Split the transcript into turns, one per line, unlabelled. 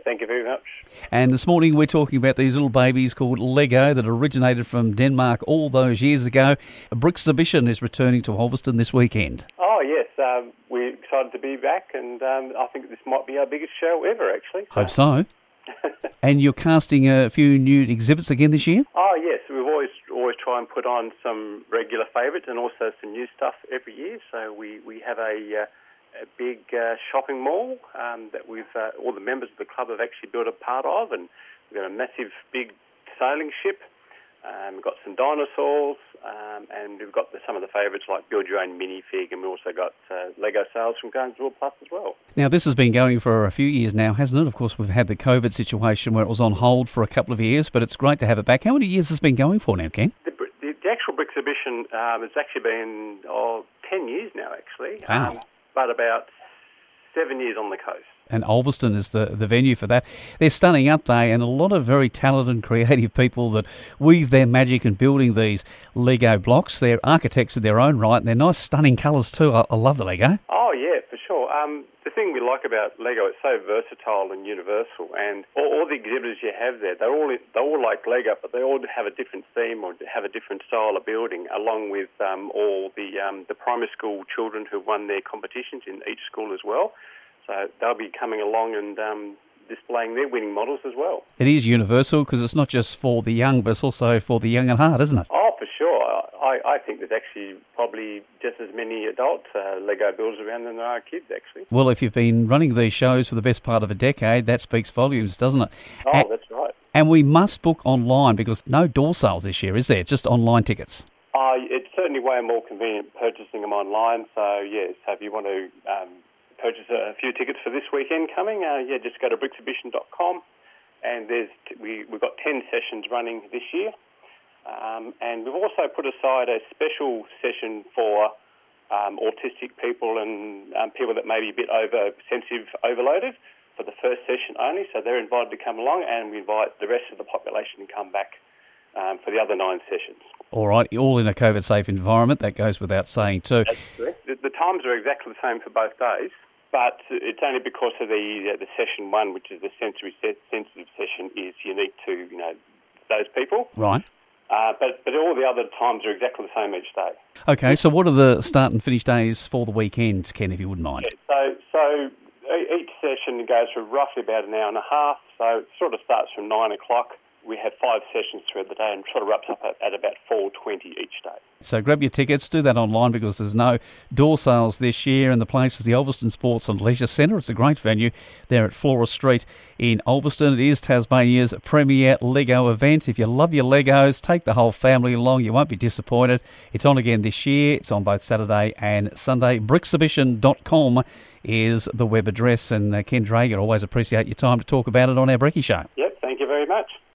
thank you very much.
And this morning we're talking about these little babies called Lego that originated from Denmark all those years ago. Brixhibition is returning to Ulverston this weekend.
Oh, yes. We're excited to be back, and I think this might be our biggest show ever, actually.
Hope so. And you're casting a few new exhibits again this year?
Oh, yes. We've always try and put on some regular favourites and also some new stuff every year. So we have a big shopping mall that all the members of the club have actually built a part of, and we've got a massive big sailing ship. We've got some dinosaurs, and we've got some of the favourites like Build Your Own Minifig, and we've also got Lego sales from Games World Plus as well.
Now, this has been going for a few years now, hasn't it? Of course, we've had the COVID situation where it was on hold for a couple of years, but it's great to have it back. How many years has it been going for now, Ken?
The actual Brixhibition has actually been 10 years now, actually.
Wow.
But about 7 years on the coast.
And Ulverston is the venue for that. They're stunning, aren't they? And a lot of very talented and creative people that weave their magic in building these Lego blocks. They're architects in their own right, and they're nice, stunning colours too. I love the Lego.
Oh, yeah, for sure. The thing we like about Lego, it's so versatile and universal, and all the exhibitors you have there, they're all like Lego, but they all have a different theme or have a different style of building, along with all the primary school children who've won their competitions in each school as well. So they'll be coming along and displaying their winning models as well. It
is universal because it's not just for the young, but it's also for the young at heart, isn't it?
Oh, for sure. I think there's actually probably just as many adult Lego builders around than there are kids, actually.
Well, if you've been running these shows for the best part of a decade, that speaks volumes, doesn't it?
Oh, that's right.
And we must book online because no door sales this year, is there? Just online tickets.
It's certainly way more convenient purchasing them online. So, yes, if you want to purchase a few tickets for this weekend coming, just go to brixhibition.com, and we've got 10 sessions running this year, and we've also put aside a special session for autistic people and people that may be a bit sensitive, overloaded, for the first session only, so they're invited to come along, and we invite the rest of the population to come back for the other 9 sessions.
All right, all in a COVID-safe environment, that goes without saying too.
That's correct. The times are exactly the same for both days, but it's only because of the session 1, which is the sensory sensitive session, is unique to those people.
Right.
But all the other times are exactly the same each day.
Okay, so what are the start and finish days for the weekend, Ken, if you wouldn't mind?
Yeah, so each session goes for roughly about an hour and a half, so it sort of starts from 9 o'clock. We have 5 sessions throughout the day and sort of wraps up at about 4:20 each day.
So grab your tickets, do that online because there's no door sales this year, and the place is the Ulverston Sports and Leisure Centre. It's a great venue there at Flora Street in Ulverston. It is Tasmania's premier Lego event. If you love your Legos, take the whole family along. You won't be disappointed. It's on again this year. It's on both Saturday and Sunday. Brixhibition.com is the web address, and Ken Drager, always appreciate your time to talk about it on our Brekkie Show.
Yep, thank you very much.